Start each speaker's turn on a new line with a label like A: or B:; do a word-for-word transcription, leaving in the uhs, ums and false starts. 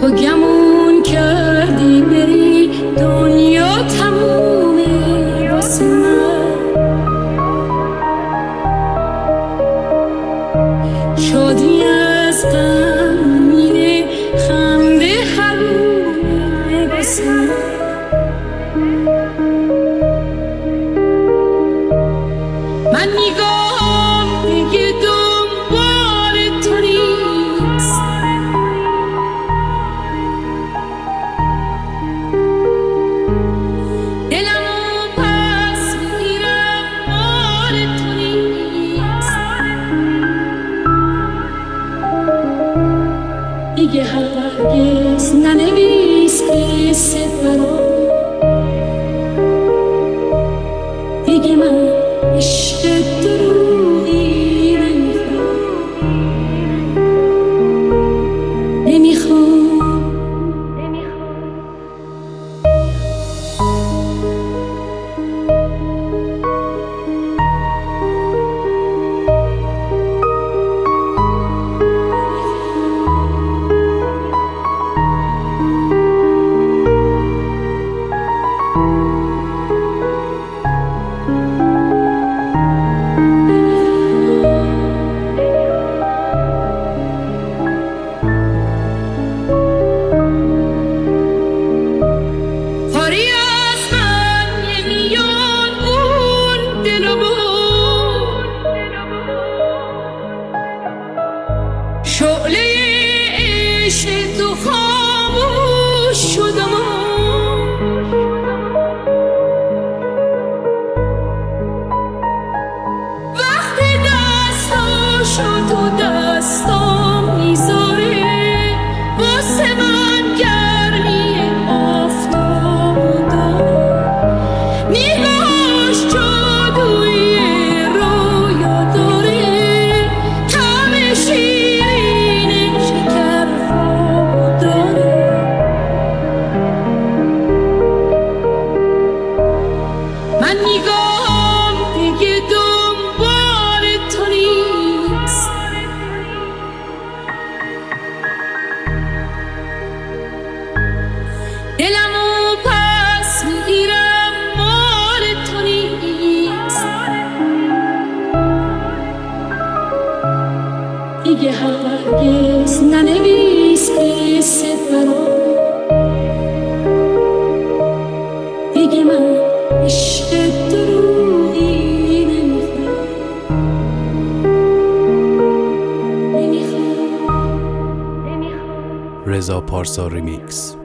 A: تو گمون کردی بری دنیا تمومه واسه من، شادی از غم میره خنده حرومه واسه من. من نگاهم دیگه دنبال تو نیست، دلمو پس میگیرم مال تو نیست، دیگه هرگز ننویس قصه برام، دیگه من عشق دروغی نمیخوام نمیخوام شعله عشق تو خاموش شدم، وقتی دستاشو تو دستام میذاره واسه من گرمی آفتاب دار، نگاهش جادوی رویا داره، طعم شیرین شکر خواب داره. من نگاهم دیگه دنبال تو نیست، دلمو پس میگیرم مال تو نیست، دیگه هرگز ننویس قصه برام، دیگه من عشق دروغی نمیخوام نمیخوام
B: رضا پارسا ریمیکس.